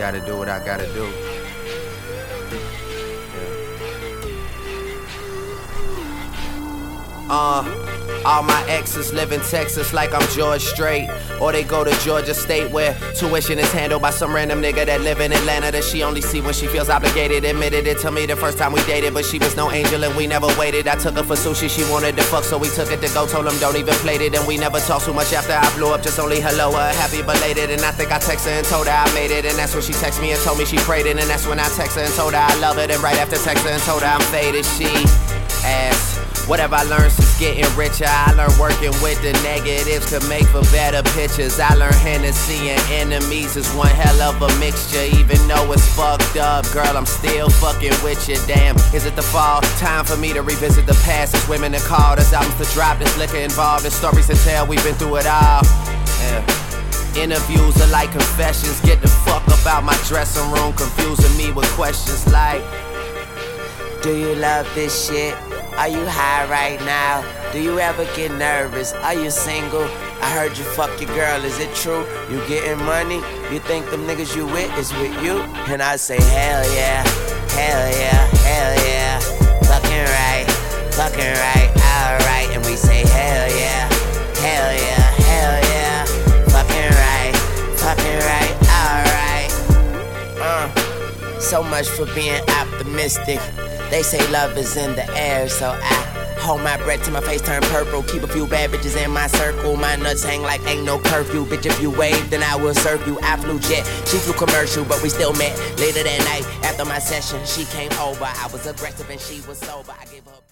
Gotta do what I gotta do. All my exes live in Texas like I'm George Strait, or they go to Georgia State where tuition is handled by some random nigga that live in Atlanta that she only see when she feels obligated. Admitted it to me the first time we dated, but she was no angel and we never waited. I took her for sushi, she wanted to fuck, so we took it to go. Told him don't even plate it, and we never talked too much after I blew up. Just only hello, happy belated. And I think I texted her and told her I made it, and that's when she texted me and told me she prayed it. And that's when I texted her and told her I love it. And right after texting her and told her I'm faded, she asked, what have I learned since getting richer? I learned working with the negatives could make for better pictures. I learned Hennessy and enemies is one hell of a mixture. Even though it's fucked up, girl, I'm still fucking with you. Damn, is it the fall? Time for me to revisit the past. It's women that call, there's albums to drop, there's liquor involved, there's stories to tell, we've been through it all. Interviews are like confessions. Get the fuck up out my dressing room, confusing me with questions like, do you love this shit? Are you high right now? Do you ever get nervous? Are you single? I heard you fuck your girl, is it true? You getting money? You think them niggas you with is with you? And I say hell yeah, hell yeah, hell yeah. Fucking right, alright. And we say hell yeah, hell yeah, hell yeah. Fucking right, alright. So much for being optimistic. They say love is in the air, so I hold my breath till my face turn purple. Keep a few bad bitches in my circle. My nuts hang like ain't no curfew. Bitch, if you wave, then I will serve you. I flew jet, she flew commercial, but we still met. Later that night, after my session, she came over. I was aggressive and she was sober. I gave her